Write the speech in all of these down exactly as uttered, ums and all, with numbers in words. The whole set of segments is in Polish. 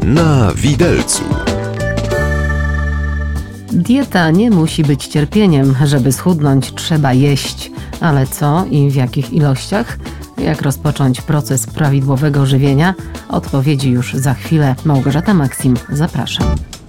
Na widelcu. Dieta nie musi być cierpieniem. Żeby schudnąć, trzeba jeść. Ale co i w jakich ilościach? Jak rozpocząć proces prawidłowego żywienia? Odpowiedzi już za chwilę. Małgorzata Maksim, zapraszam.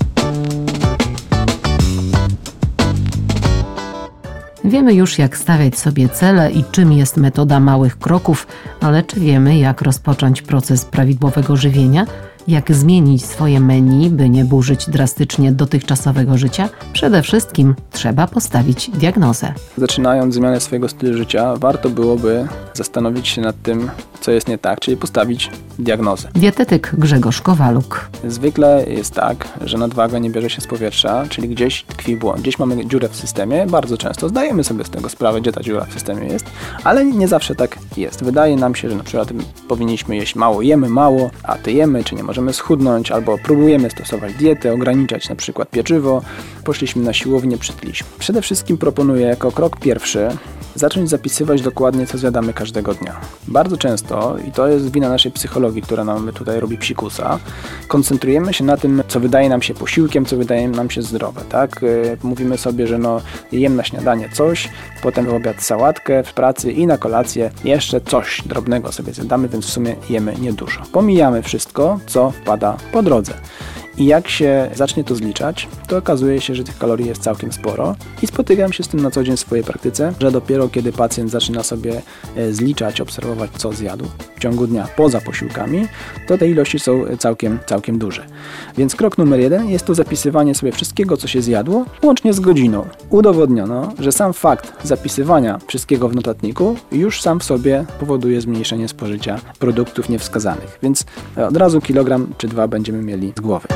Wiemy już, jak stawiać sobie cele i czym jest metoda małych kroków, ale czy wiemy, jak rozpocząć proces prawidłowego żywienia? Jak zmienić swoje menu, by nie burzyć drastycznie dotychczasowego życia? Przede wszystkim trzeba postawić diagnozę. Zaczynając zmianę swojego stylu życia, warto byłoby zastanowić się nad tym, co jest nie tak, czyli postawić diagnozę. Dietetyk Grzegorz Kowaluk. Zwykle jest tak, że nadwaga nie bierze się z powietrza, czyli gdzieś tkwi błąd. Gdzieś mamy dziurę w systemie, bardzo często zdajemy sobie z tego sprawę, gdzie ta dziura w systemie jest, ale nie zawsze tak jest. Wydaje nam się, że na przykład powinniśmy jeść mało, jemy mało, a ty jemy, czy nie możemy schudnąć, albo próbujemy stosować dietę, ograniczać na przykład pieczywo, poszliśmy na siłownię, przytyliśmy. Przede wszystkim proponuję jako krok pierwszy zacząć zapisywać dokładnie, co zjadamy każdego dnia. Bardzo często, i to jest wina naszej psychologii, która nam tutaj robi psikusa, koncentrujemy się na tym, co wydaje nam się posiłkiem, co wydaje nam się zdrowe, tak? Mówimy sobie, że no, jem na śniadanie coś, potem w obiad sałatkę w pracy i na kolację jeszcze coś drobnego sobie zjadamy, więc w sumie jemy niedużo. Pomijamy wszystko, co wpada po drodze. I jak się zacznie to zliczać, to okazuje się, że tych kalorii jest całkiem sporo i spotykam się z tym na co dzień w swojej praktyce, że dopiero kiedy pacjent zaczyna sobie zliczać, obserwować co zjadł w ciągu dnia poza posiłkami, to te ilości są całkiem, całkiem duże. Więc krok numer jeden jest to zapisywanie sobie wszystkiego, co się zjadło, łącznie z godziną. Udowodniono, że sam fakt zapisywania wszystkiego w notatniku już sam w sobie powoduje zmniejszenie spożycia produktów niewskazanych. Więc od razu kilogram czy dwa będziemy mieli z głowy.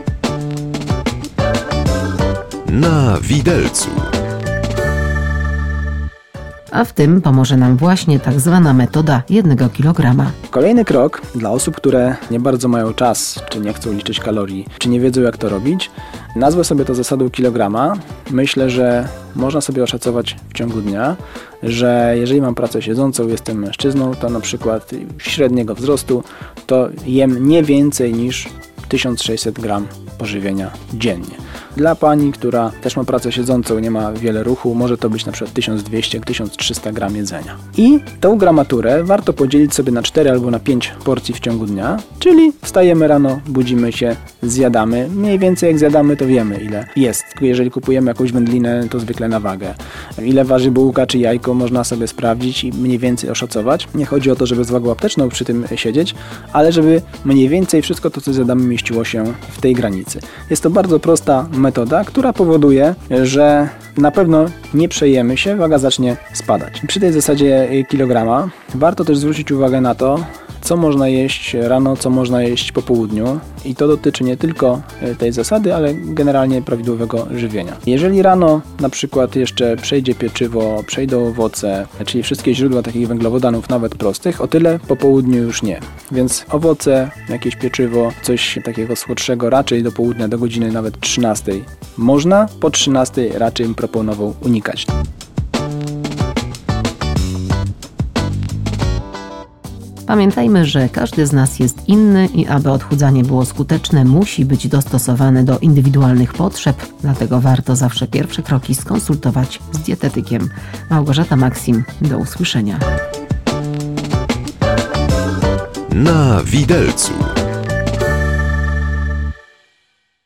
Na widelcu. A w tym pomoże nam właśnie tak zwana metoda jednego kilograma. Kolejny krok dla osób, które nie bardzo mają czas, czy nie chcą liczyć kalorii, czy nie wiedzą jak to robić, nazwę sobie to zasadą kilograma. Myślę, że można sobie oszacować w ciągu dnia, że jeżeli mam pracę siedzącą, jestem mężczyzną, to na przykład średniego wzrostu, to jem nie więcej niż tysiąc sześćset gramów pożywienia dziennie. Dla pani, która też ma pracę siedzącą, nie ma wiele ruchu, może to być na przykład tysiąc dwieście do tysiąc trzysta gramów jedzenia. I tą gramaturę warto podzielić sobie na cztery albo na pięć porcji w ciągu dnia, czyli wstajemy rano, budzimy się, zjadamy. Mniej więcej jak zjadamy, to wiemy ile jest. Jeżeli kupujemy jakąś wędlinę, to zwykle na wagę. Ile waży bułka czy jajko, można sobie sprawdzić i mniej więcej oszacować. Nie chodzi o to, żeby z wagą apteczną przy tym siedzieć, ale żeby mniej więcej wszystko to, co zjadamy, mieściło się w tej granicy. Jest to bardzo prosta metoda, która powoduje, że na pewno nie przejemy się, waga zacznie spadać. Przy tej zasadzie kilograma warto też zwrócić uwagę na to, co można jeść rano, co można jeść po południu i to dotyczy nie tylko tej zasady, ale generalnie prawidłowego żywienia. Jeżeli rano na przykład jeszcze przejdzie pieczywo, przejdą owoce, czyli wszystkie źródła takich węglowodanów, nawet prostych, o tyle po południu już nie. Więc owoce, jakieś pieczywo, coś takiego słodszego raczej do południa, do godziny nawet trzynastej można, po trzynastej raczej bym proponował unikać. Pamiętajmy, że każdy z nas jest inny i aby odchudzanie było skuteczne, musi być dostosowane do indywidualnych potrzeb, dlatego warto zawsze pierwsze kroki skonsultować z dietetykiem. Małgorzata Maksim, do usłyszenia. Na widelcu.